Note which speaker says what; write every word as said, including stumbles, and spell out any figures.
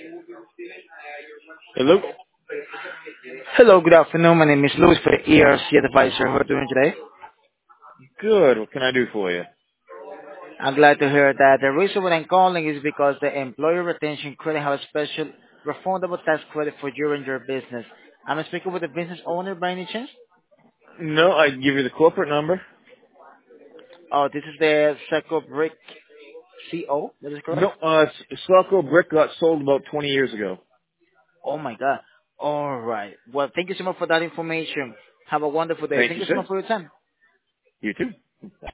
Speaker 1: Hello?
Speaker 2: Hello, good afternoon. My name is Louis for the E R C Advisor. How are you doing today?
Speaker 1: Good. What can I do for you?
Speaker 2: I'm glad to hear that. The reason why I'm calling is because the Employee Retention Credit have a special refundable tax credit for you and your business. I'm speaking with the business owner by any chance?
Speaker 1: No, I can give you the corporate number.
Speaker 2: Oh, this is the Seco Brick C O. That is
Speaker 1: No,
Speaker 2: correct?
Speaker 1: uh, Socko Brick got sold about twenty years ago.
Speaker 2: Oh my God. All right. Well, thank you so much for that information. Have a wonderful day.
Speaker 1: Thank
Speaker 2: Thank
Speaker 1: you,
Speaker 2: you so
Speaker 1: sir.
Speaker 2: much for your time.
Speaker 1: You too.